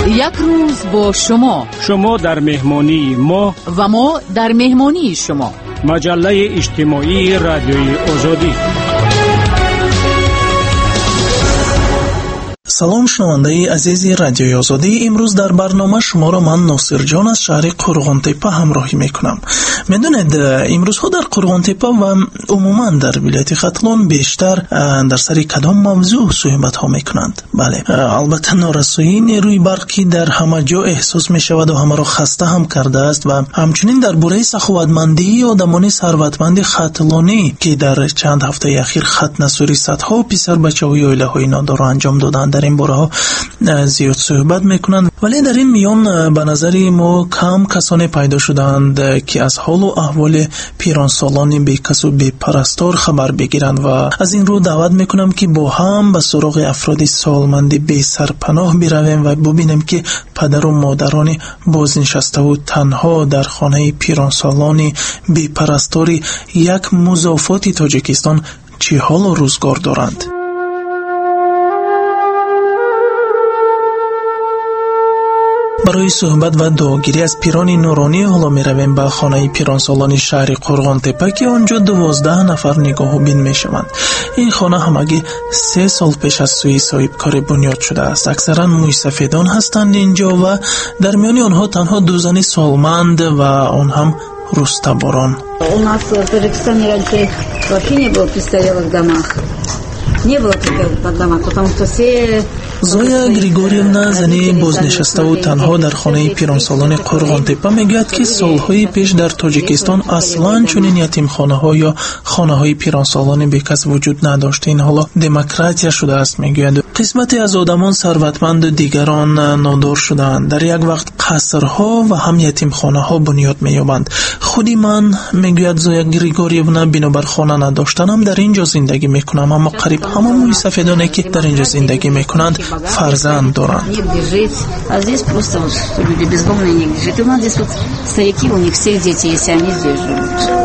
یک روز با شما در مهمانی ما و ما در مهمانی شما. مجله اجتماعی رادیوی آزادی. سلام شنونده عزیزی رادیوی آزادی. امروز در برنامه شما را من ناصر جان از شهر قرغانتپه همراهی میکنم. میدونید امروزها در قرغانتپه و عموما در ولایت ختلان بیشتر در سر کدام موضوع صحبت ها میکنند؟ بله، البته نارسایی نیروی برقی در همه جا احساس میشود و همه را خسته هم کرده است و همچنین در باره سخاوتمندی آدمان ثروتمند ختلانی که در چند هفته اخیر ختنه سوری صدها پسر بچه های عائله های نادار انجام دادند در این باره ها زیاد صحبت میکنند. ولی در این میان به نظر ما کم کسانی پیدا شدند که از حال و احوال پیرانسالان بی کس و بی پرستار خبر بگیرند و از این رو دعوت میکنم که با هم به سراغ افراد سالمند بی سرپناه برویم و ببینیم که پدر و مادران بازنشسته و تنها در خانه پیرانسالان بی پرستار یک مضافات تاجیکستان چه حال و روزگار دارند. برای صحبت و دعاگیری از پیران نورانی حالا می رویم به خانه پیرانسالان شهر قرغانتپه که آنجا 12 نفر نگاه و بین می شوند. این خانه همگی 3 سال پیش از سوی صاحبکار بنیاد شده است. اکثرا موی سفیدان هستند اینجا و در میان آنها تنها 2 زن سالمند و آن هم رستباران. У нас в Таджикистане раньше вообще не было престарелых в домах. Не было таких домов, потому что все زویا گریگوریونا زنی بازنشسته و تنها در خانه پیرانسالان قرغانتپه میگوید که سالهای پیش در تاجیکستان اصلا چنین یتیمخانه ها یا خانه های پیرانسالان بیکس وجود نداشت. این حالا دموکراتیا شده است میگوید. قسمتی از آدمان ثروتمند و دیگران نادار شدند. در یک وقت قصرها و هم یتیمخانه ها بنیاد مییابند. خودی من میگوید زویا گریگوریونا بنابر خانه نداشتنم در اینجا زندگی میکنم، اما قریب همه موی سفیدانی که در اینجا زندگی میکنند فرزند دارند. А здесь просто вот люди бездомные негде жить. У нас здесь вот старики, у них все дети, если они здесь живут.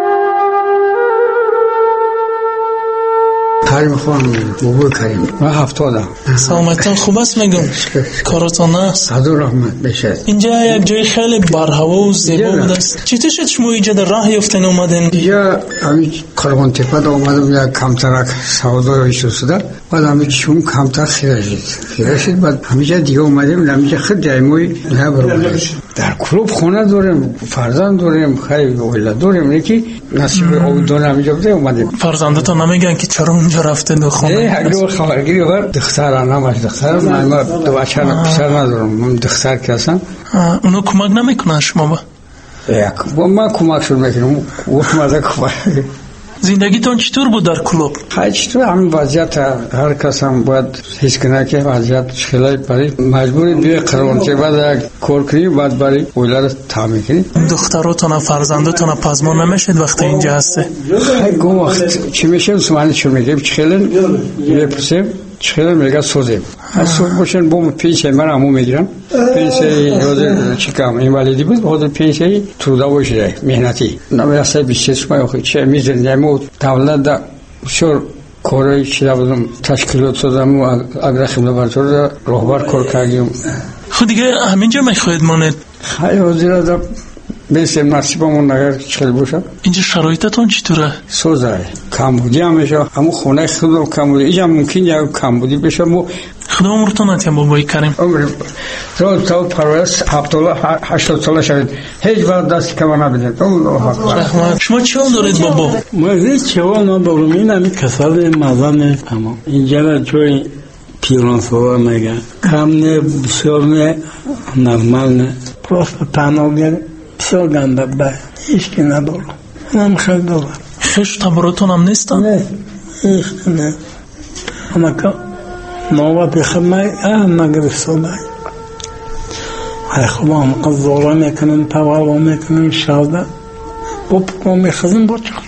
کریم خانم بابا کریم و 70 سلامتون خوب است میگم؟ کارتون است؟ صد رحمت بشه. اینجا یک جای خیلی برهوا و زیبا بوده است. چطور شد شما اینجا در راه یافتن اومدین؟ اینجا همین قرغانتپه اومدم یک کمترک سودای شده. بعد همین شوم کمتر خیره شد بعد همینجا دیگه اومدیم. همینجا خیلی دایموی نبرم. در کلوب خونه داریم، فرزند داریم، خیلی اولاد داریم. یکی نصیب اون دو همینجا بوده اومدیم. فرزندتون نمیگن که چرا اونجا رفته دو خونه؟ اگه خبرگیری ور دختر نماش دختر من دو بچه پسر ندارم. من دختر کسان اونو کمک نمیکنن شما با؟ با من کمک شد میکنم او مزه کمک. زندگیتون چطور بود در کلوب؟ خیلی چطور همین وضعیت هر کس هم باید حس کنه که وضعیت خیلی پرید مجبوری بیای قرغانتپه بعد کار کنی بعد بری اولاد تامین کنی. دختراتون فرزنداتون پزمان نمیشد وقتی اینجا هسته؟ خیلی گم وقت چی میشه سوانی چون میگیم چخیلن میپرسیم چخیلن میگه سوزیم از سوز باشن بوم پیشه من همو میگیرم پیشه حاضر چیکام اینوالیدی بود حاضر پیشه تودا باشه مهنتی نمیرسه بیشتر شما چه میزنیم دولت دا شور کاری چیزا بودم تشکیلات سازم و اگر خیلی برطور راهبر کار کردیم. خود دیگه همینجا میخواید ماند؟ خیلی حاضر دا بیسیم نصیبمون نگر چخیل باشه. اینجا شرایطتون چطوره؟ سوزه کمبودی هم میشه همون خونه خودم کمبودی اینجا ممکن یا کمبودی بشه مو خدا عمرتون نتیم بابای کریم. عمر تا پرورش 80 ساله شد هیچ وقت دست کم نبیدید. الله اکبر. شما چه حال دارید بابا؟ ما چه حال ندارم این همی کسال مزه نیست اما اینجا جای پیرانسالان میگن کم نه بسیار نه نرمال نه پراست تنها بسیار گنده بای هیچ که ندارم. من خیلی دارم. خش تبراتون هم نیستن؟ نه هیچ نه اما که نوبت خدمه نگرفتم. ای خدا هم قضا میکنم تولد میکنم شاده با پکم میخزم با چخور.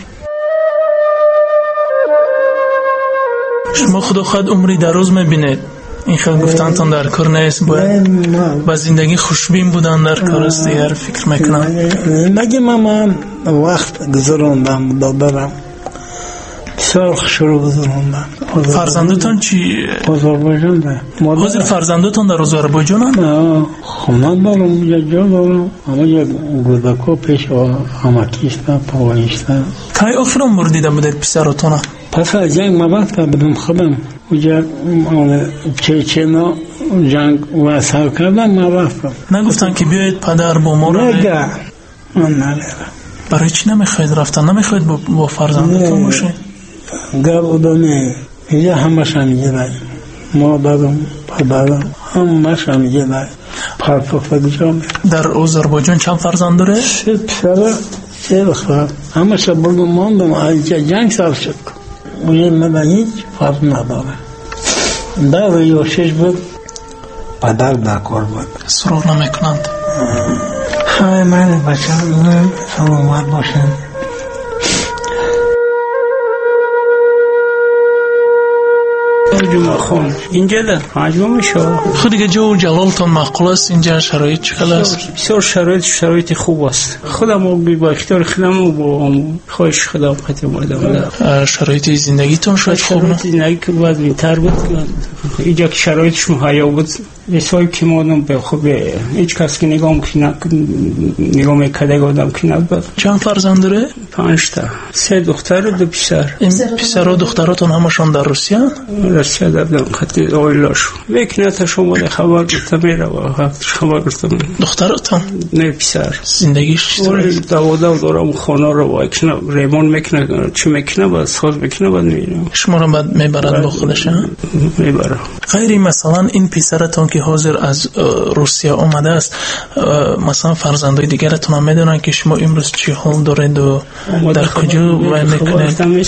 شما خدا خواهد عمری دراز میبینید. این خیلی گفتنتان در کار نیست باید با زندگی خوشبین بودن در کار است دیگر فکر میکنم. نگه من وقت گذراندم دادرم بسیار خوش رو گذراندم فرزندتون چی؟ آذربایجان ده. حاضر فرزندتون در آذربایجان هم؟ نه خونه دارم اونجا جا دارم اما یک گردکا پیش همکیستن پاوانیستن. که آخران مردیده بوده پسرتون؟ پس از جنگ مباد که بدم خودم اونجا چچنا جنگ و سر کردم مباد کردم. نگفتن که بیاید پدر با ما رو؟ نگه من نلیدم. برای چی نمیخواید رفتن؟ نمیخواید با فرزندتون باشید؟ گر بودم اینجا همش همیگه باید مادرم پدرم همش همیگه باید پرپاک جامعه. در آذربایجان چند فرزند داره؟ 3 پسر 3 دختر همش بردم ماندم اینجا جنگ سر شد اونجا من هیچ فرق نداره در یا 6 بود پدر در کار بود سرور نمیکنند. های من بچه سلامت باشن. جمعه خون اینجا ده مجموع میشه. خود دیگه جو جلالتون معقول است اینجا شرایط چقدر است؟ بسیار شرایط خوب است. خودم با اختیار خودم و با خواهش خودم خطر مردم. شرایط زندگیتون شاید خوب نه؟ زندگی که باید بهتر بود. اینجا که شرایطش مهیا بود حسابی که مادم به خوبه هیچ کس که نگاه میکرده آدم که نبود. چند فرزند داره؟ 5 تا 3 دختر و 2 پسر. این پسر و دختراتون همشون در روسیه؟ روسیه در خط آیلاش وکنت شما ده خبر گرفتم میره و خبر گرفتم. دختراتون؟ نه پسر. زندگیش چطوره؟ داودا دارم خانه رو و ریمون میکنه چی میکنه با ساز میکنه بعد میرم. شما رو بعد میبرد با خودش؟ میبره. غیر مثلا این پسرتون که حاضر از روسیه آمده است مثلا فرزندای دیگرتون هم میدونن که شما امروز چی حال دارید و در کجا وای میکنید؟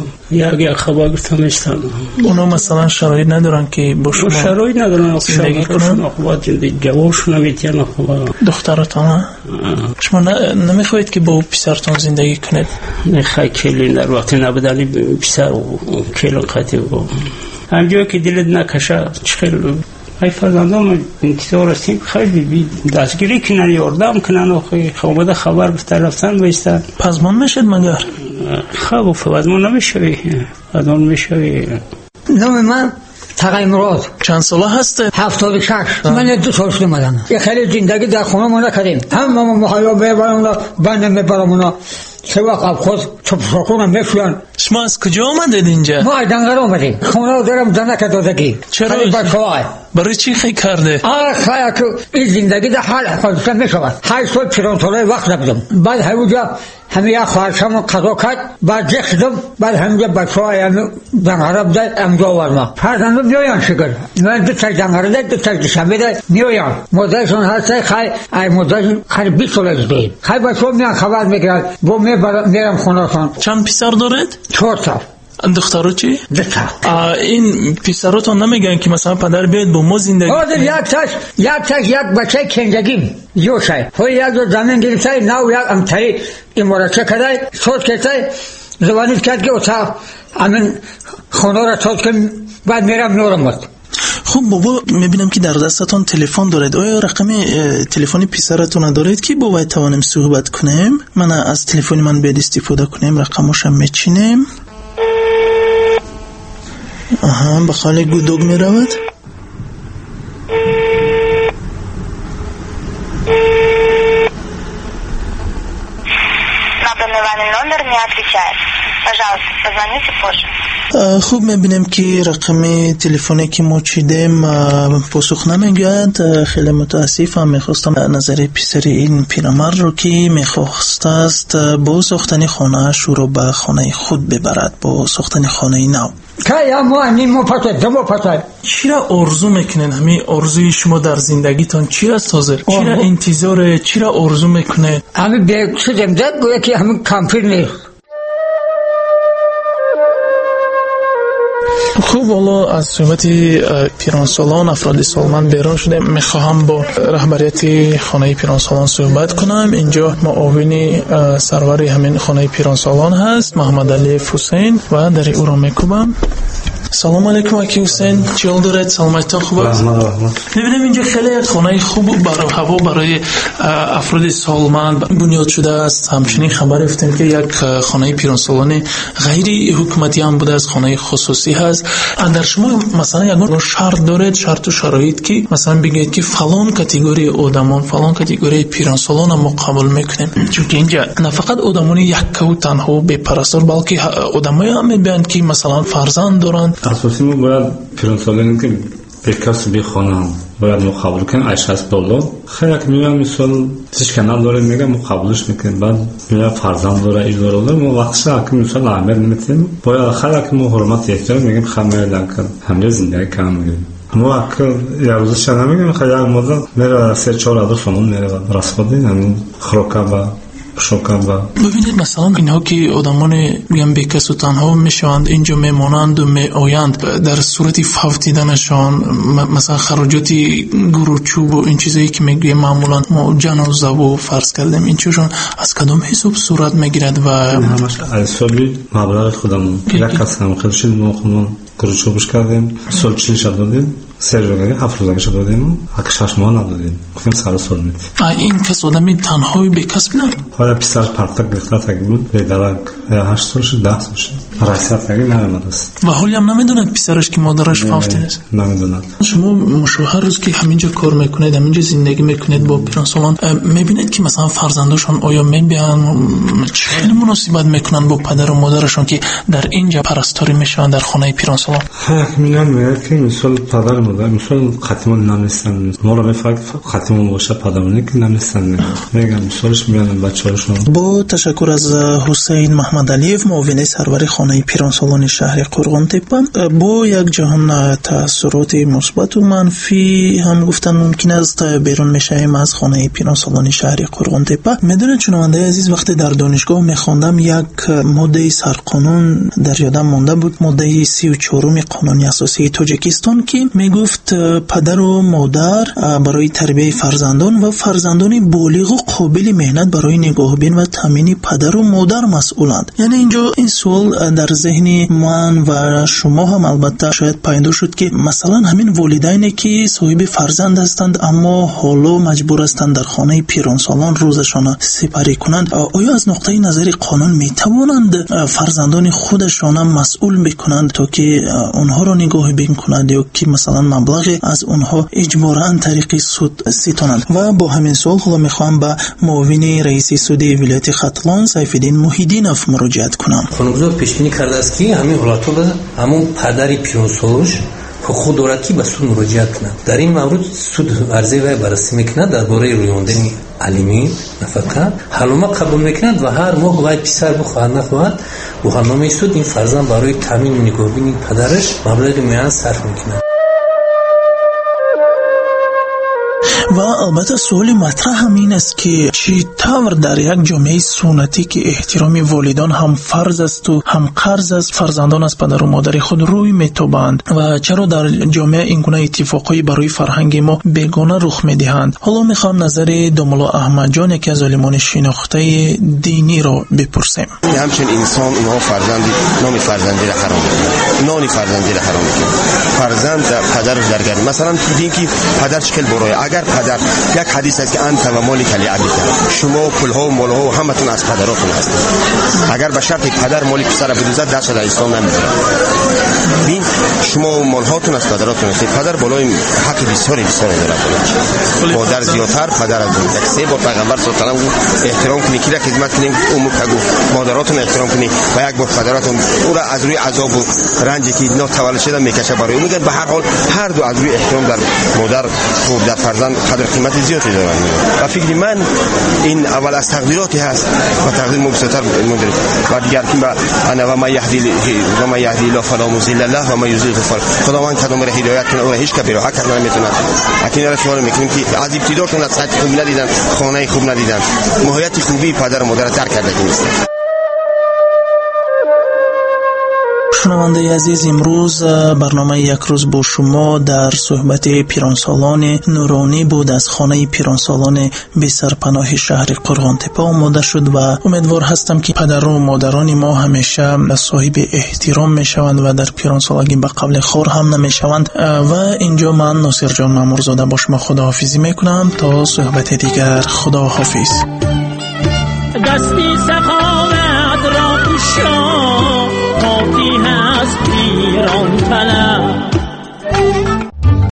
یک خبر گفتم نیستن. اونا مثلا شرایط ندارن که با شما شرایط ندارن زندگی کنن؟ جوابشون نمیتونن. دخترتون شما نمیخواید که با پسرتون زندگی کنید؟ نه خیلی در وقتی نبودنی پسر و کلون خطی همجا که دلت نکشه خیلی ای فرزندان انتظار هستیم خیلی دستگیری کنن یاردم کنن و خواهد خبر بستر رفتن بیستن. پزمان میشد مگر؟ خواه پزمان نمیشوی پزمان میشوی. نام من تقی مراد. چند ساله هسته؟ 76. من 2 سال شده مدم. یه خیلی زندگی در خونه ما نکردیم. همه محایا ببرم بندم ببرم اونا 3 وقت خود چپساکونم میشوین. شما از کجا آمدید اینجا؟ ما از دنگر آمدیم. خونه دارم زنک دادگی. چرا؟ برای چی خیلی کرده؟ خیلی که این زندگی در حال حفاظتن میشود. 8 سال پیرانساله وقت نبودم. بعد همونجا همه یک خواهرشم قضا کرد. بعد جه شدم. بعد همونجا بچه های دنگره بده امجا ورما. فرزندم میاین شکر. من 2 تا دنگره ده 2 تا دشنبه ده میاین. مدرشون هسته خیلی مدرشون خیلی 20 سال از بید. خیلی بچه ها میان خبر میگرد. با میرم خونهشان. چند پسر دارید؟ 4 تا. دخترو چی؟ 2 تا. این پسراتون نمیگن که مثلا پدر بیاد با ما زندگی کنه؟ یک بچه کنجگیم یوشه های یک دو زمین گرفته نو یک امتایی امارچه کده سوز کرده زبانیت کرد که اتاق امین خونه را سوز کن بعد میرم نورم بود. خب بابا میبینم که در دستتون تلفن دارید. آیا رقم تلفن پسرتون دارید که با وای توانیم صحبت کنیم؟ من از تلفن من بیاد استفاده کنیم رقمش هم میچینیم. به خاله گودوگ می رود. خوب میبینیم که رقم تلفنی که ما چیدیم پاسخ نمیگوید. خیلی متاسفم. میخواستم نظر پسر این پیرمرد رو که میخواست است با ساختن خانه رو به خانه خود ببرد، با ساختن خانه نو. که یا ما نیم دو پتر چی را آرزو میکنین؟ همین آرزوی شما در زندگیتان چی است حاضر؟ چی را انتظار، چی را آرزو میکنه؟ همین به شدم داد گویا که همین کامپیر نیست. خوب والا از صحبت پیرانسالان افراد سالمند بیرون شده. میخواهم با رهبریت خانه پیرانسالان صحبت کنم. اینجا معاون سرور همین خانه پیرانسالان هست محمد علی حسین و در او را میکوبم. سلام علیکم اکی حسین، چیال دارد؟ سلامتان خوب است؟ میبینیم اینجا خیلی خانه خوب برای هوا برای افراد سالمند بنیاد شده است. همچنین خبر رفتیم که یک خانه پیرانسالان غیر حکومتی هم بوده است، خانه خصوصی هست. در شما مثلا یک شرط دارد، شرط و شرایط که مثلا بگید که فلان کاتگوری آدمان، فلان کاتگوری پیرانسالان هم قبول میکنیم؟ چون اینجا نه فقط آدمانی یک و تنها بی پرستار بلکه آدمایی هم میبینند که مثلا فرزند دارند. اساسی ما باید پیرانسالانی که بکس بی خانه باید ما قبول کنیم. ایش هست بالا خیلی که میگم مثال چیز که نداره میگم ما قبولش میکنیم. بعد میگم فرزند داره ایش داره ما وقتش که مثال عمل نمیتیم باید خیلی که ما حرمت احترام میگیم خمه لکن همه زندگی کم میگیم. ما اکل یه روزش نمیگیم خیلی مدت میره 3-4 عدد سامون میره رسخودی همین خروکه و ببینید مثلا اینها که آدمان میگن بیکس و تنها میشوند اینجا میمانند و میآیند در صورت فوتیدنشان مثلا خراجات گروچوب و این چیزایی که میگه معمولا ما جنازه و فرض کردیم این چیزشون از کدام حساب صورت میگیرد و همش حسابی مبلغ خودمون یک کس هم خودش ما خودمون گروچوبش کردیم سال 40 شد دادیم سرجوگی 7 روزه شد دادیم حق 6 ماه ندادیم گفتیم سر سال میدیم. این کس آدمی تنهایی بیکس نه حالا پسر پرتک گرفته تا بود به درک 8 سالش 10 سالش رئیسیت نگی نمیدونست و حالی هم نمیدوند پسرش که مادرش فوتیده است. نمیدوند. شما مشاهر روز که همینجا کار میکنید همینجا زندگی میکنید با پیرانسالان میبینید که مثلا فرزنداشون آیا میبینن چه مناسبت میکنن با پدر و مادرشون که در اینجا پرستاری میشن در خانه پیرانسالان؟ میگن میگه که مثلا پدر مادر مثلا خاتمان نمیستن ما رو میفهمید خاتمان باشه پدرمون که نمیستن میگن مثالش میگن بچه‌هاشون. با تشکر از حسین محمد علیف معاون سرور خانه پیرانسالان شهر قرغن‌تپه با یک جهان تاثیرات مثبت و منفی هم گفتن ممکن است بیرون میشیم از خانه پیرانسالان شهر قرغن‌تپه. میدونید شنونده عزیز وقتی در دانشگاه میخوندم یک ماده سرقانون در یادم مونده بود، ماده 34 قانون اساسی تاجیکستان که میگفت پدر و مادر برای تربیت فرزندان و فرزندان بالغ و قابل مهنت برای نگاهبین و تامین پدر و مادر مسئولند. یعنی اینجا این سوال در ذهن من و شما هم البته شاید پیدا شد که مثلا همین والدینی که صاحب فرزند هستند اما حالا مجبور هستند در خانه پیرانسالان روزشان سپری کنند، آیا از نقطه نظر قانون میتوانند فرزندان خودشان مسئول بکنند تا که اونها را نگاهبین کنند یا که مثلا مبلغ از اونها اجباراً طریق سود ستانند؟ و با همین سوال خود میخوام به معاون رئیس سود ولایت ختلان سیفالدین محیدینوف مراجعت کنم. قانونگذار پیش بینی کرده است که همین حالت‌ها همون پدر پیرانسالانش خود دارد که به سود مراجعت کند. در این مورد سود عرضه و بررسی میکند درباره رویاندن علیمی نفقه حلومه قبول میکند و هر ماه باید پسر بخواهد نخواهد و برنامه سود این فرزند برای تامین و نگاهبینی پدرش مبلغ معین صرف میکند. و البته سوال مطرح همین است که چطور در یک جامعه سنتی که احترام والدان هم فرض است و هم قرض است فرزندان از پدر و مادر خود روی میتابند و چرا در جامعه این گونه اتفاقایی برای فرهنگ ما بیگانه رخ میدهند؟ حالا میخوام نظر داملا احمد جان یکی از عالمان شناخته دینی را بپرسیم. همچنین انسان اونها فرزندی نام فرزندی را حرام میکنه، نانی فرزندی را حرام میکنه. فرزند پدرش درگیری مثلا دین که پدر چکل برای اگر پدر یک حدیث است که انت و مالک لعبک شما پولها و مالها و همتون از پدراتون هستید. اگر به شرط پدر مال پسر بدوزد دست از اسلام نمیذاره. ببین شما مالهاتون از پدراتون هستید. پدر بالای حق بسیاری داره. مادر زیادتر پدر از اون. سه بار پیغمبر صلی الله علیه و آله احترام کنید که خدمت کنید امو کگو مادراتون احترام کنید و یک بار پدراتون او را از روی عذاب و رنجی که ناتوال شده میکشه برای اون. میگن به هر حال هر دو از روی احترام در مادر و در فرزند قدر قیمت زیادی دارن و فکر من این اول از تقدیراتی هست و تقدیر مبسوطتر مدرید و دیگر که انا و ما یهدی الله فلا مضل له و ما یضلل فلا خداوند کدام را هدایت کنه او را هیچ کسی راه کردن نمیتونه. اکنون را سوال میکنیم که از ابتداشون از سطح خوب ندیدن، خانه خوب ندیدن، ماهیت خوبی پدر و مادر ترک کرده نیست. شنونده عزیز، امروز برنامه یک روز با شما در صحبت پیرانسالان نورانی بود از خانه پیرانسالان بی سرپناه شهر قرغانتپه آماده شد و امیدوار هستم که پدر و مادران ما همیشه صاحب احترام می شوند و در پیرانسالگی به قبل خور هم نمی شوند. و اینجا من ناصر جان مامورزاده با شما خداحافظی می کنم تا صحبت دیگر. خداحافظ. دستی سخاوت را پوشا خاکی هست پیران طلب